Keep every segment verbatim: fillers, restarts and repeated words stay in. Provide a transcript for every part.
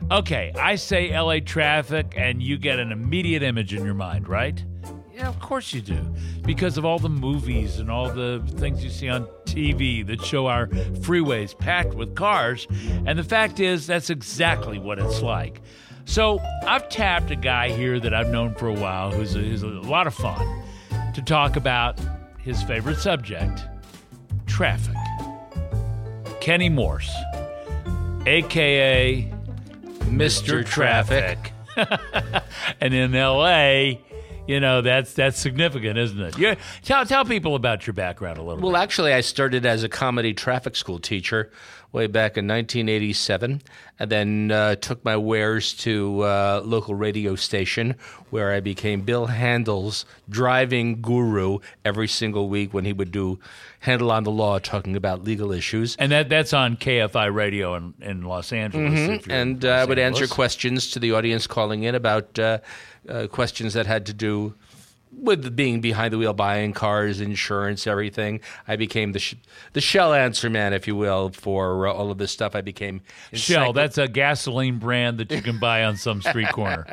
Okay, I say L A traffic, and you get an immediate image in your mind, right? Yeah, of course you do. Because of all the movies and all the things you see on T V that show our freeways packed with cars. And the fact is, that's exactly what it's like. So I've tapped a guy here that I've known for a while who's a, who's a lot of fun to talk about his favorite subject, traffic. Kenny Morse, a k a. Mister Traffic. And in L A, you know, that's that's significant, isn't it? You, tell, tell people about your background a little well, bit. Well, actually, I started as a comedy traffic school teacher way back in nineteen eighty-seven, and then uh, took my wares to a uh, local radio station where I became Bill Handel's driving guru every single week when he would do Handle on the Law, talking about legal issues. And that that's on K F I radio in, in Los Angeles. Mm-hmm. And uh, I would Angeles. answer questions to the audience calling in about uh, uh, questions that had to do with being behind the wheel, buying cars, insurance, everything. I became the sh- the Shell answer man, if you will, for uh, all of this stuff. I became Shell. That's a gasoline brand that you can buy on some street corner.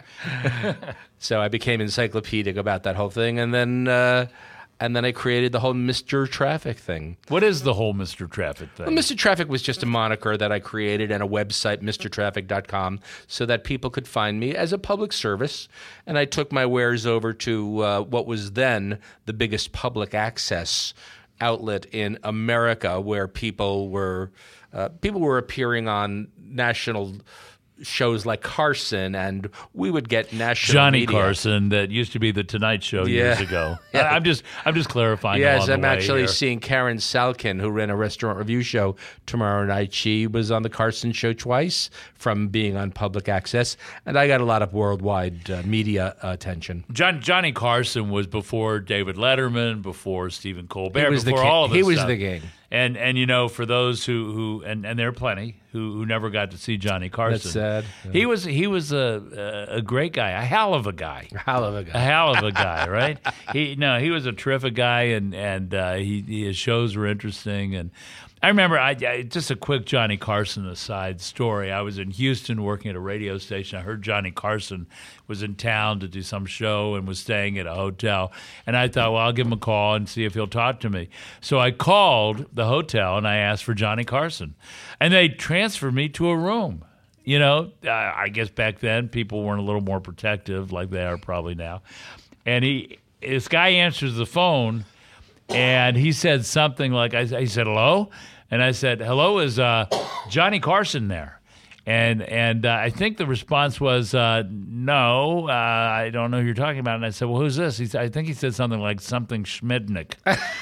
So I became encyclopedic about that whole thing, and then uh, and then I created the whole Mister Traffic thing. What is the whole Mister Traffic thing? Well, Mister Traffic was just a moniker that I created and a website, Mister Traffic dot com, so that people could find me as a public service. And I took my wares over to uh, what was then the biggest public access outlet in America, where people were uh, people were appearing on national shows like Carson, and we would get national Johnny media. Carson, that used to be the Tonight Show Yeah. years ago. Yeah. I'm just I'm just clarifying. Yes, along the I'm way actually here. seeing Karen Salkin, who ran a restaurant review show tomorrow night. She was on the Carson Show twice from being on public access, and I got a lot of worldwide uh, media attention. John, Johnny Carson was before David Letterman, before Stephen Colbert, He was the before king. all of this He was stuff. the king. And and you know, for those who, who and, and there are plenty who, who never got to see Johnny Carson. That's sad. He was he was a, a a great guy, a hell of a guy. Hell of a A guy. hell of a guy, right? He no, he was a terrific guy, and and uh, he, his shows were interesting. And I remember, I, I just a quick Johnny Carson aside story. I was in Houston working at a radio station. I heard Johnny Carson was in town to do some show and was staying at a hotel. And I thought, well, I'll give him a call and see if he'll talk to me. So I called the hotel and I asked for Johnny Carson, and they transferred me to a room. You know, uh, I guess back then people weren't a little more protective like they are probably now. And he, this guy answers the phone, and he said something like, I, he said, hello? And I said, hello, is uh, Johnny Carson there? And and uh, I think the response was, uh, no, uh, I don't know who you're talking about. And I said, well, who's this? He said, I think he said something like something Schmidnick.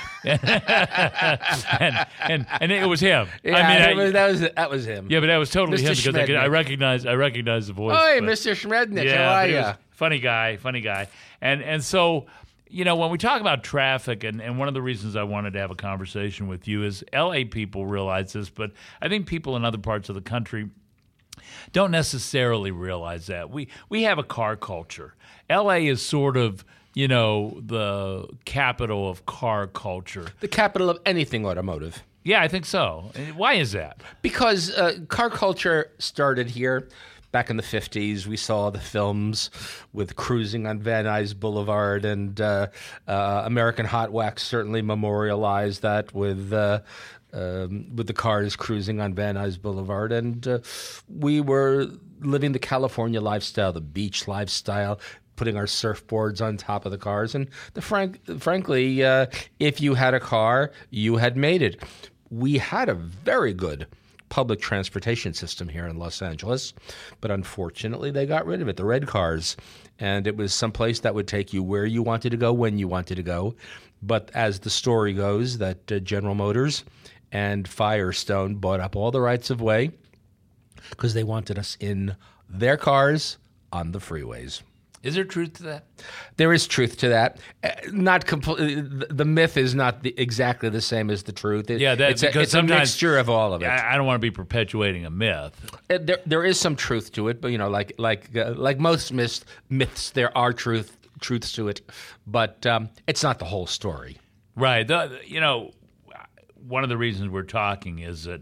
and, and and it was him. Yeah, I mean, it I- was- that was that was him. yeah, but that was totally Mister him because I, could, I Schmidnick. recognize I recognize the voice. Oh, hey, but- Mister Schmednick, yeah, how are but he you? was funny guy, funny guy. And and so, you know, when we talk about traffic, and, and one of the reasons I wanted to have a conversation with you is L A people realize this, but I think people in other parts of the country don't necessarily realize that. We we have a car culture. L A is sort of, you know, the capital of car culture. The capital of anything automotive. Yeah, I think so. Why is that? Because uh, car culture started here back in the fifties. We saw the films with cruising on Van Nuys Boulevard, and uh, uh, American Hot Wax certainly memorialized that with uh, um, with the cars cruising on Van Nuys Boulevard. And uh, we were living the California lifestyle, the beach lifestyle, putting our surfboards on top of the cars. And the frank, frankly, uh, if you had a car, you had made it. We had a very good public transportation system here in Los Angeles, but unfortunately they got rid of it, the red cars, and it was someplace that would take you where you wanted to go, when you wanted to go. But as the story goes, that uh, General Motors and Firestone bought up all the rights of way because they wanted us in their cars on the freeways. Is there truth to that? There is truth to that. Uh, Not completely. The myth is not the, exactly the same as the truth. It- Yeah, that, it's a, because it's a sometimes mixture of all of it. I, I don't want to be perpetuating a myth. Uh, There, there is some truth to it, but you know, like like uh, like most myths, myths, there are truth truths to it, but um, it's not the whole story. Right. The, you know, one of the reasons we're talking is that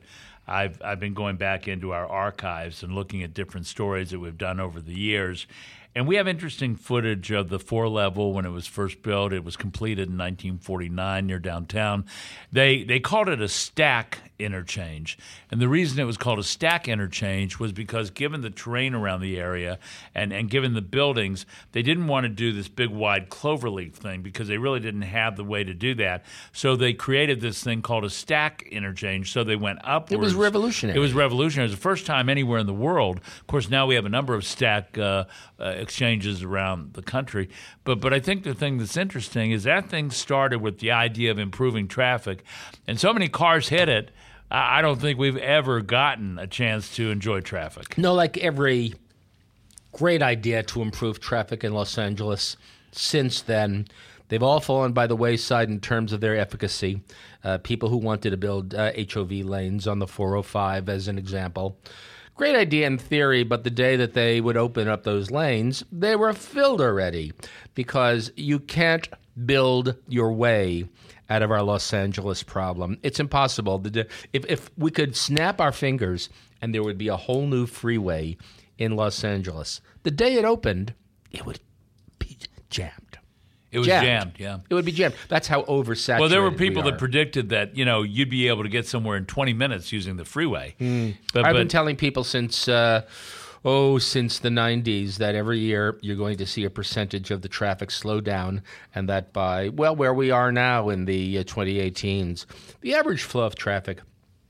I've I've been going back into our archives and looking at different stories that we've done over the years. And we have interesting footage of the four-level when it was first built. It was completed in nineteen forty-nine near downtown. They they called it a stack interchange. And the reason it was called a stack interchange was because given the terrain around the area and, and given the buildings, they didn't want to do this big, wide cloverleaf thing because they really didn't have the way to do that. So they created this thing called a stack interchange. So they went upwards. It was revolutionary. It was revolutionary. It was the first time anywhere in the world. Of course, now we have a number of stack uh, uh, exchanges around the country. But but I think the thing that's interesting is that thing started with the idea of improving traffic. And so many cars hit it, I don't think we've ever gotten a chance to enjoy traffic. No, like every great idea to improve traffic in Los Angeles since then, they've all fallen by the wayside in terms of their efficacy. Uh, people who wanted to build uh, H O V lanes on the four oh five, as an example. Great idea in theory, but the day that they would open up those lanes, they were filled already because you can't build your way out of our Los Angeles problem. It's impossible. If, if we could snap our fingers and there would be a whole new freeway in Los Angeles, the day it opened, it would be jammed. It was jammed. jammed, yeah. It would be jammed. That's how oversaturated Well, there were people we that predicted that, you know, you'd be able to get somewhere in twenty minutes using the freeway. Mm. But, I've but, been telling people since, uh, oh, since the nineties that every year you're going to see a percentage of the traffic slow down, and that by, well, where we are now in the uh, twenty eighteens, the average flow of traffic,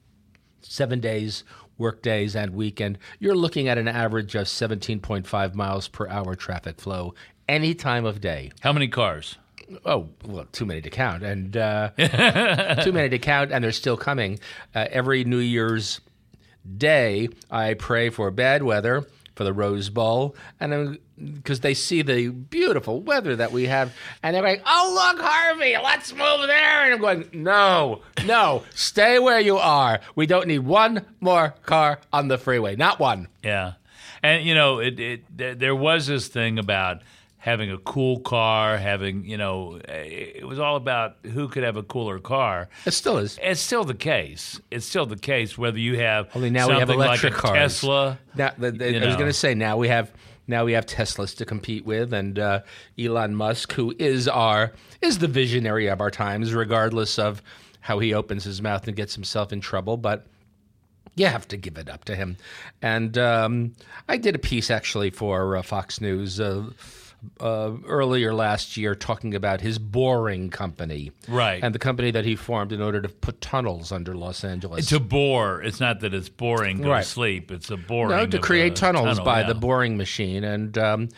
seven days, work days and weekend, you're looking at an average of seventeen point five miles per hour traffic flow any time of day. How many cars? Oh, well, too many to count, and uh, too many to count, and they're still coming. Uh, every New Year's Day, I pray for bad weather for the Rose Bowl, and because they see the beautiful weather that we have, and they're like, "Oh, look, Harvey, let's move there." And I'm going, "No, no, stay where you are. We don't need one more car on the freeway, not one." Yeah, and you know, it, it there, there was this thing about having a cool car, having, you know, it was all about who could have a cooler car. It still is. It's still the case. It's still the case, whether you have Only now we have something electric like a cars. Tesla. Now, the, the, you I was know. going to say, now we have now we have Teslas to compete with, and uh, Elon Musk, who is our is the visionary of our times, regardless of how he opens his mouth and gets himself in trouble. But you have to give it up to him. And um, I did a piece actually for uh, Fox News Uh, Uh, earlier last year talking about his boring company. Right. And the company that he formed in order to put tunnels under Los Angeles. To bore. It's not that it's boring, go Right. to sleep. It's a boring. No, to of create a tunnels tunnel, by yeah. the boring machine. And um,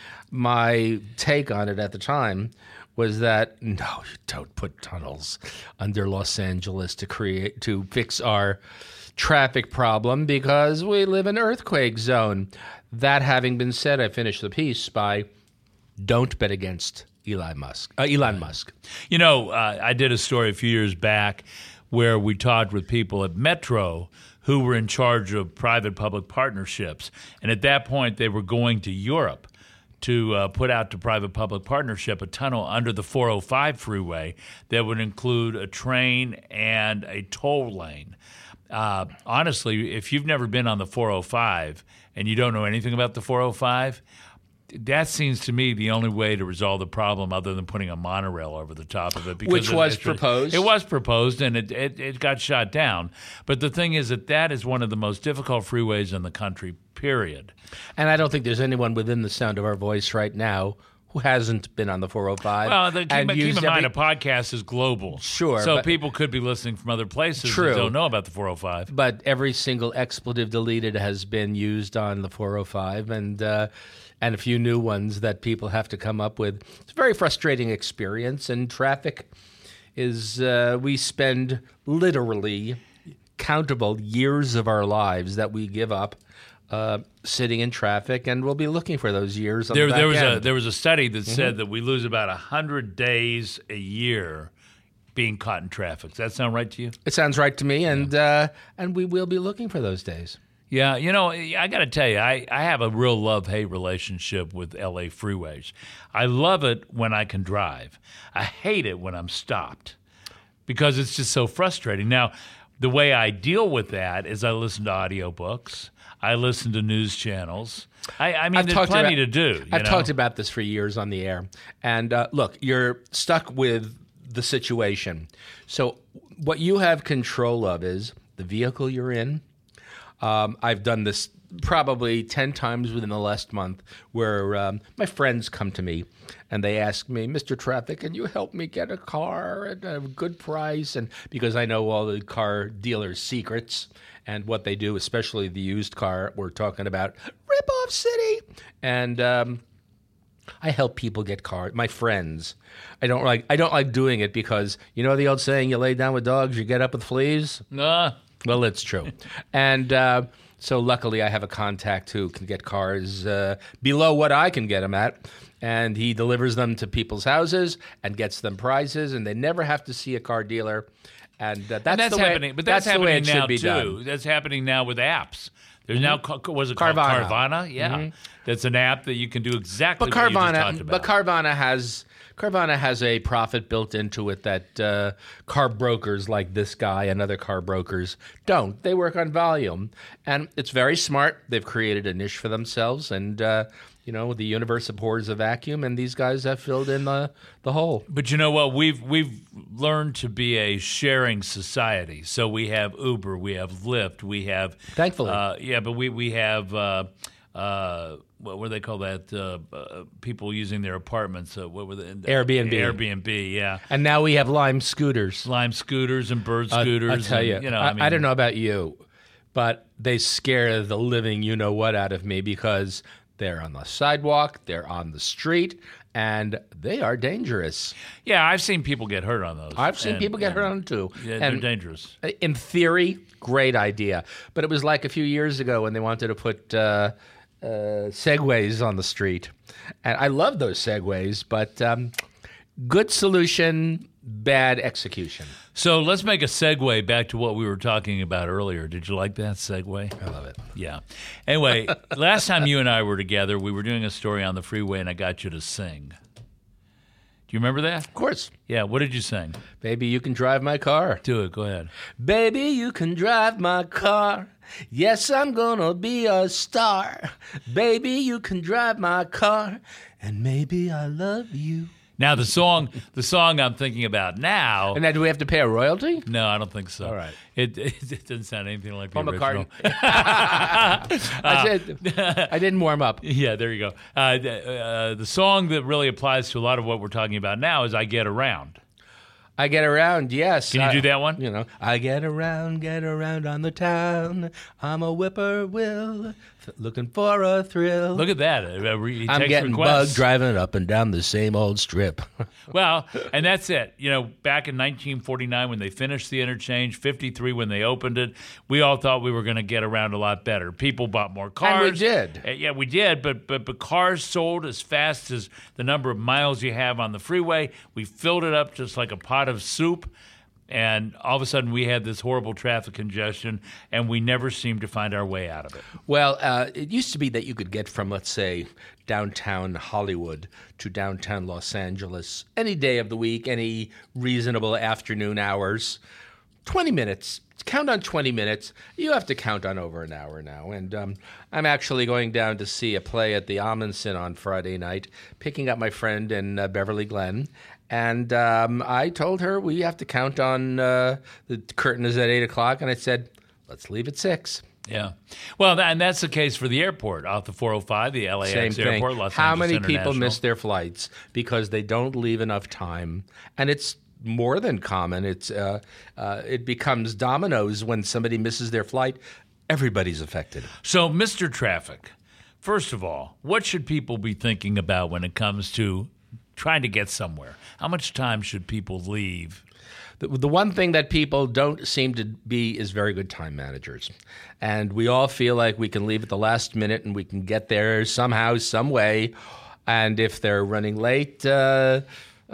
my take on it at the time was that, no, you don't put tunnels under Los Angeles to create to fix our traffic problem because we live in an earthquake zone. That having been said, I finished the piece by don't bet against Elon Musk. Uh, Elon Musk. You know, uh, I did a story a few years back where we talked with people at Metro who were in charge of private-public partnerships. And at that point, they were going to Europe to uh, put out to private-public partnership a tunnel under the four oh five freeway that would include a train and a toll lane. Uh, honestly, if you've never been on the four oh five and you don't know anything about the four oh five, that seems to me the only way to resolve the problem other than putting a monorail over the top of it. Because Which it- was it's- proposed. It was proposed, and it, it, it got shot down. But the thing is that that is one of the most difficult freeways in the country, period. And I don't think there's anyone within the sound of our voice right now who hasn't been on the four oh five. Well, the, keep, and keep used in mind, every- a podcast is global. Sure, So but- people could be listening from other places True. that don't know about the four oh five. But every single expletive deleted has been used on the four oh five, and uh, and a few new ones that people have to come up with. It's a very frustrating experience, and traffic is, uh, we spend literally countable years of our lives that we give up uh, sitting in traffic, and we'll be looking for those years on There, the back there was end. a there was a study that said that we lose about a hundred days a year being caught in traffic. Does that sound right to you? It sounds right to me, and uh, and we will be looking for those days. Yeah, you know, I got to tell you, I, I have a real love-hate relationship with L A freeways. I love it when I can drive. I hate it when I'm stopped because it's just so frustrating. Now, the way I deal with that is I listen to audiobooks. I listen to news channels. I, I mean, I've there's talked plenty about, to do. You I've know? talked about this for years on the air. And uh, look, you're stuck with the situation. So what you have control of is the vehicle you're in. Um, I've done this probably ten times within the last month where um, my friends come to me and they ask me, Mister Traffic, can you help me get a car at a good price? And because I know all the car dealers' secrets and what they do, especially the used car, we're talking about rip-off city. And um, I help people get cars. My friends. I don't like. I don't like doing it because you know the old saying: "You lay down with dogs, you get up with fleas." Nah. Well, it's true. And uh, so luckily I have a contact who can get cars uh, below what I can get them at. And he delivers them to people's houses and gets them prizes. And they never have to see a car dealer. And uh, that's, And that's the way, happening, but that's, that's the way happening it now should be too. done. That's happening now with apps. There's now Ca- was it Carvana. called Carvana? Yeah, that's an app that you can do exactly But what you just talked Carvana, about. but Carvana has Carvana has a profit built into it that uh, car brokers like this guy and other car brokers don't. They work on volume, and it's very smart. They've created a niche for themselves, and uh, you know the universe abhors a vacuum, and these guys have filled in the the hole. But you know what? We've we've learned to be a sharing society. So we have Uber, we have Lyft, we have Thankfully. uh, yeah. But we we have uh, uh, what what do they call that? Uh, uh, people using their apartments. Uh, what were the Airbnb. Airbnb, yeah. And now we have Lime scooters. Lime scooters and bird I'll- scooters. I'll tell and, you, you know, I, I, mean, I don't know about you, but they scare the living you know what out of me because they're on the sidewalk, they're on the street, and they are dangerous. Yeah, I've seen people get hurt on those. I've seen And- people get and, hurt on them too. Yeah, and they're dangerous. in theory, great idea. But it was like a few years ago when they wanted to put uh, uh, Segways on the street. And I love those Segways, but um, good solution, bad execution. So let's make a segue back to what we were talking about earlier. Did you like that segue? I love it. Yeah. Anyway, last time you and I were together, we were doing a story on the freeway, and I got you to sing. Do you remember that? Of course. Yeah. What did you sing? Baby, you can drive my car. Do it. Go ahead. Baby, you can drive my car. Yes, I'm gonna be a star. Baby, you can drive my car. And maybe I love you. Now the song, the song I'm thinking about now. And now, do we have to pay a royalty? No, I don't think so. All right. It it, it doesn't sound anything like the Paul original. McCartney. I said I didn't warm up. Yeah, there you go. Uh, the, uh, the song that really applies to a lot of what we're talking about now is "I Get Around." I get around, yes. Can you I- do that one? You know, I get around, get around on the town. I'm a whippoorwill, f- looking for a thrill. Look at that. Uh, he I'm takes getting requests. bugged driving up and down the same old strip. Well, and that's it. You know, back in nineteen forty-nine when they finished the interchange, fifty-three when they opened it, we all thought we were going to get around a lot better. People bought more cars. And we did. Uh, yeah, we did, but, but but cars sold as fast as the number of miles you have on the freeway. We filled it up just like a pot of soup. And all of a sudden, we had this horrible traffic congestion, and we never seemed to find our way out of it. Well, uh, it used to be that you could get from, let's say, downtown Hollywood to downtown Los Angeles any day of the week, any reasonable afternoon hours. twenty minutes. Count on twenty minutes. You have to count on over an hour now. And um, I'm actually going down to see a play at the Amundsen on Friday night, picking up my friend in uh, Beverly Glen. And um, I told her we have to count on uh, the curtain is at eight o'clock, and I said, let's leave at six. Yeah. Well, that, and that's the case for the airport off the four oh five, the L A X Same thing. airport, Los How Angeles many people International. miss their flights because they don't leave enough time? And it's more than common. It's uh, uh, it becomes dominoes when somebody misses their flight. Everybody's affected. So, Mister Traffic, first of all, what should people be thinking about when it comes to trying to get somewhere? How much time should people leave? The, the one thing that people don't seem to be is very good time managers. And we all feel like we can leave at the last minute and we can get there somehow, some way. And if they're running late, uh,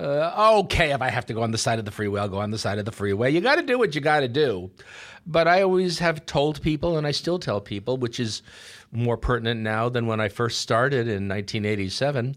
uh, okay, if I have to go on the side of the freeway, I'll go on the side of the freeway. You got to do what you got to do. But I always have told people, and I still tell people, which is more pertinent now than when I first started in nineteen eighty-seven,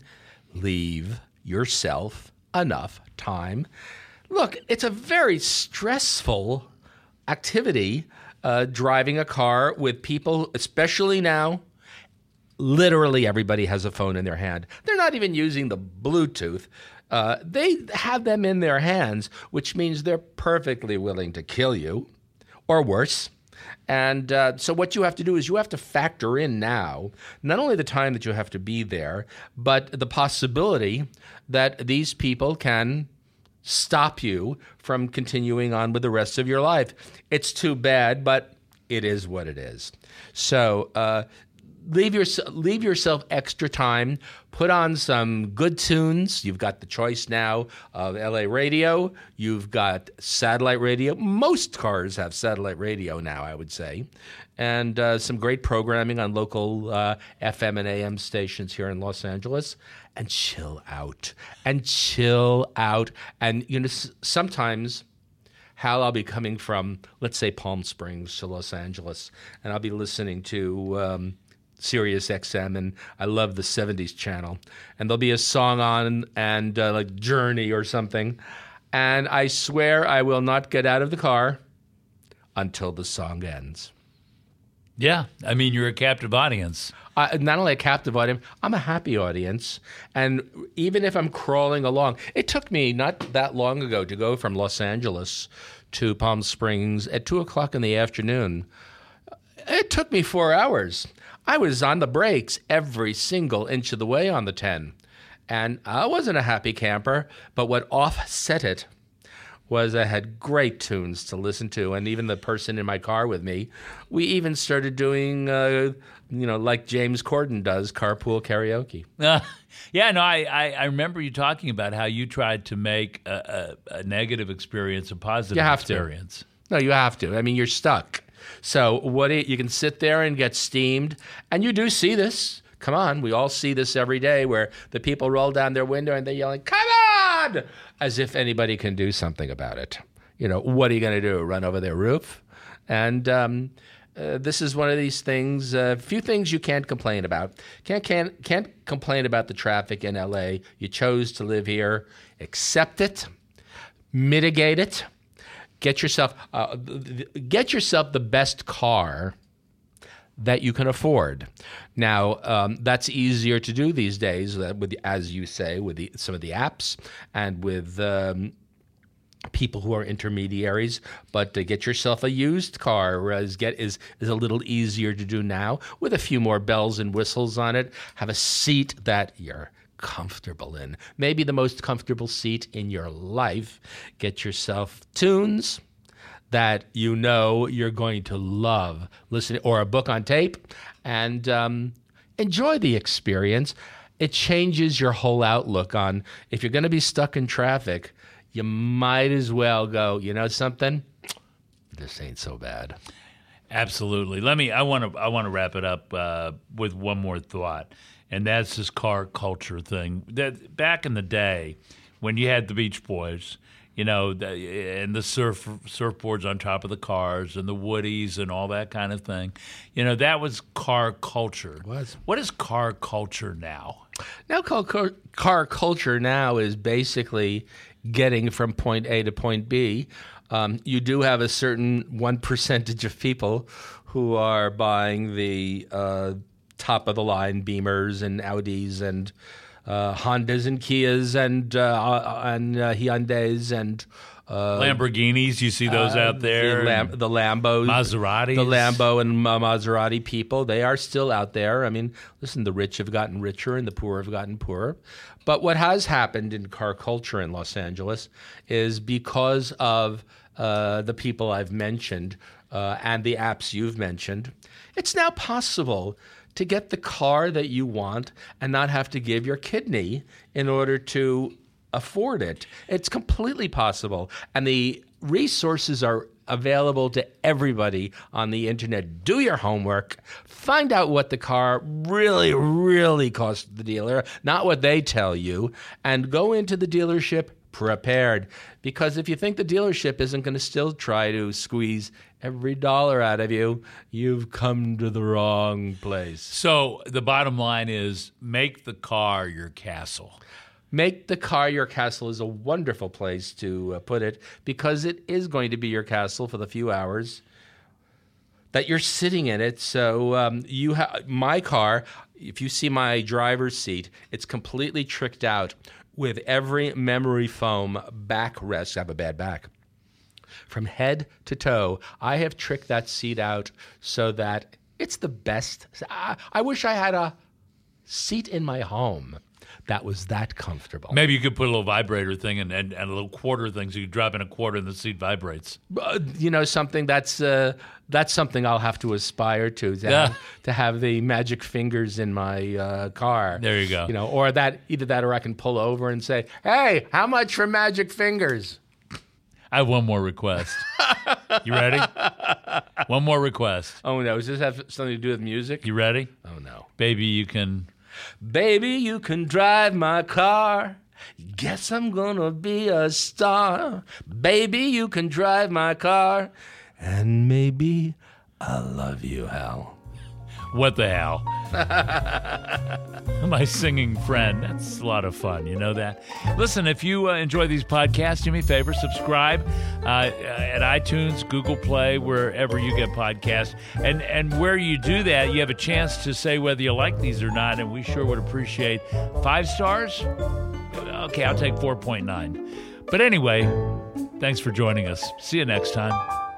leave yourself enough time. Look, it's a very stressful activity uh, driving a car with people, especially now. Literally everybody has a phone in their hand. They're not even using the Bluetooth. Uh, they have them in their hands, which means they're perfectly willing to kill you, or worse. And uh, so what you have to do is you have to factor in now not only the time that you have to be there, but the possibility that these people can stop you from continuing on with the rest of your life. It's too bad, but it is what it is. So uh, leave, your, leave yourself extra time. Put on some good tunes. You've got the choice now of L A radio. You've got satellite radio. Most cars have satellite radio now, I would say. And uh, some great programming on local uh, F M and A M stations here in Los Angeles. And chill out. And chill out. And, you know, s- sometimes, Hal, I'll be coming from, let's say, Palm Springs to Los Angeles, and I'll be listening to Um, Sirius X M, and I love the seventies channel. And there'll be a song on, and uh, like Journey or something. And I swear I will not get out of the car until the song ends. Yeah, I mean, you're a captive audience. Uh, not only a captive audience, I'm a happy audience. And even if I'm crawling along, it took me not that long ago to go from Los Angeles to Palm Springs at two o'clock in the afternoon. It took me four hours. I was on the brakes every single inch of the way on the ten. And I wasn't a happy camper, but what offset it was I had great tunes to listen to. And even the person in my car with me, we even started doing, uh, you know, like James Corden does, carpool karaoke. Uh, yeah, no, I, I, I remember you talking about how you tried to make a, a, a negative experience a positive You have experience. To. No, you have to. I mean, you're stuck. So what do you, you can sit there and get steamed, and you do see this. Come on, we all see this every day where the people roll down their window and they're yelling, "Come on!" as if anybody can do something about it. You know, what are you going to do? Run over their roof? And um, uh, this is one of these things. A uh, few things you can't complain about. Can't can't can't complain about the traffic in L A. You chose to live here. Accept it. Mitigate it. Get yourself uh, get yourself the best car that you can afford. Now, um, that's easier to do these days, uh, with, as you say, with the, some of the apps and with um, people who are intermediaries. But to get yourself a used car is, get, is, is a little easier to do now, with a few more bells and whistles on it. Have a seat that you're comfortable in. Maybe the most comfortable seat in your life. Get yourself tunes that you know you're going to love listening, or a book on tape, and um, enjoy the experience. It changes your whole outlook on, if you're going to be stuck in traffic, you might as well go, you know something? This ain't so bad. Absolutely. Let me, I want to I want to wrap it up uh, with one more thought, and that's this car culture thing. That back in the day, when you had the Beach Boys, you know, the, and the surf surfboards on top of the cars and the Woodies and all that kind of thing, you know, that was car culture. It was. What is car culture now? Now, car, car culture now is basically getting from point A to point B. Um, you do have a certain one percentage of people who are buying the uh, top of the line Beamers and Audis and uh, Hondas and Kias and uh, and uh, Hyundais and uh, Lamborghinis. You see those uh, out there. The, Lam- the Lambos, Maseratis. the Lambo and uh, Maserati people. They are still out there. I mean, listen, the rich have gotten richer and the poor have gotten poorer. But what has happened in car culture in Los Angeles is because of uh, the people I've mentioned uh, and the apps you've mentioned, it's now possible to get the car that you want and not have to give your kidney in order to afford it. It's completely possible. And the resources are available to everybody on the internet. Do your homework. Find out what the car really, really cost the dealer, not what they tell you, and go into the dealership prepared. Because if you think the dealership isn't going to still try to squeeze every dollar out of you, you've come to the wrong place. So the bottom line is, make the car your castle. Make the car your castle is a wonderful place to uh, put it, because it is going to be your castle for the few hours that you're sitting in it. So um, you have my car. If you see my driver's seat, it's completely tricked out with every memory foam backrest. I have a bad back. From head to toe, I have tricked that seat out so that it's the best. I, I wish I had a seat in my home that was that comfortable. Maybe you could put a little vibrator thing and, and, and a little quarter thing, so you drop in a quarter and the seat vibrates. Uh, you know, something that's uh, that's something I'll have to aspire to to, Yeah. have, to have the magic fingers in my uh, car. There you go. You know, or that either that or I can pull over and say, "Hey, how much for magic fingers?" I have one more request. You ready? One more request. Oh no, does this have something to do with music? You ready? Oh no. Baby, you can... Baby, you can drive my car. Guess I'm gonna be a star. Baby, you can drive my car. And maybe I'll love you, Hal. What the hell? My singing friend. That's a lot of fun. You know that? Listen, if you uh, enjoy these podcasts, do me a favor, subscribe uh, at iTunes, Google Play, wherever you get podcasts. And, and where you do that, you have a chance to say whether you like these or not, and we sure would appreciate five stars. Okay, I'll take four point nine. But anyway, thanks for joining us. See you next time.